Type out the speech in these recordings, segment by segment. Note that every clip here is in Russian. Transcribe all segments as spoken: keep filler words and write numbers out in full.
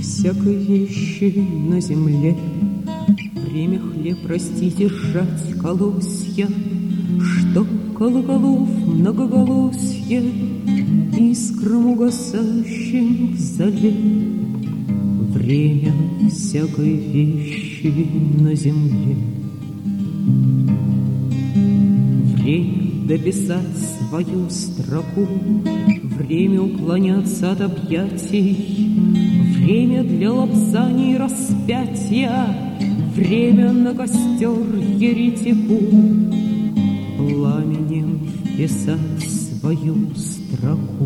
всякой вещи на земле. Время хлеб растить и сжать колосья, что колоколов многоголосье искрам угасающим в зале. Время всякой вещи на земле. Время дописать свою строку, время уклоняться от объятий, время для лапзаний и распятия, время на костер еретику пламенем вписать свою строку.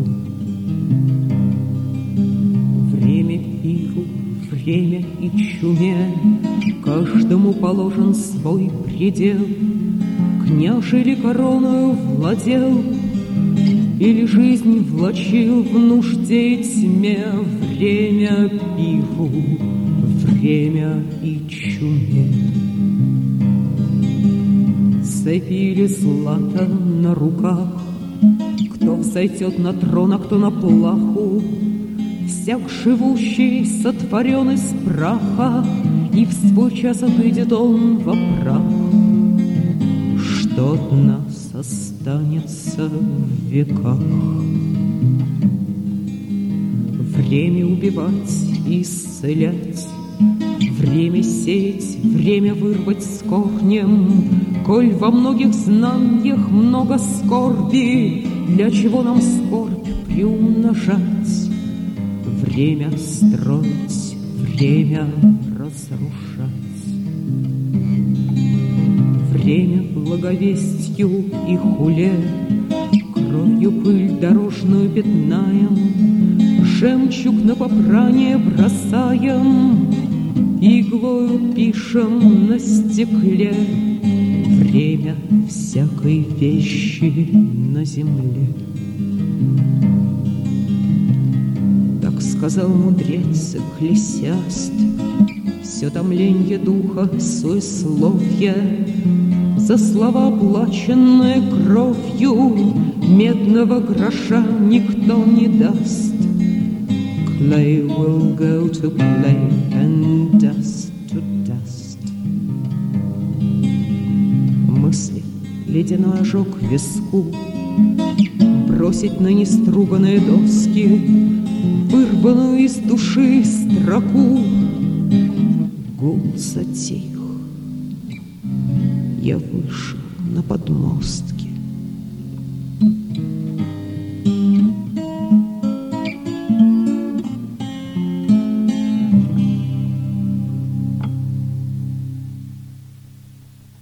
Время пиру, время и чуме, каждому положен свой предел. Княж или короною владел, или жизнь влачил в нужде и тьме. Время пиру, время и чуме. Цепи или злато на руках, кто взойдет на трон, а кто на плаху. Всяк живущий сотворен из праха, и в свой час отойдет он во прах. Что от нас останется в веках? Время убивать и исцелять, время сеять, время вырвать с корнем. Коль во многих знаниях много скорби, для чего нам скорбь приумножать? Время строить, время разрушать. Время благовестью и хуле, кровью пыль дорожную пятнаем, жемчуг на попрание бросаем, иглою пишем на стекле. Время всякой вещи на земле. Так сказал мудрец Экклесиаст. Все томленье духа, суесловье, за слова, оплаченные кровью, медного гроша никто не даст. Clay will go to clay and dust to dust. Мысли, ледяной ожог в виску, бросить на неструганные доски вырванную из души строку. Гул затих. Я вышел на подмостки.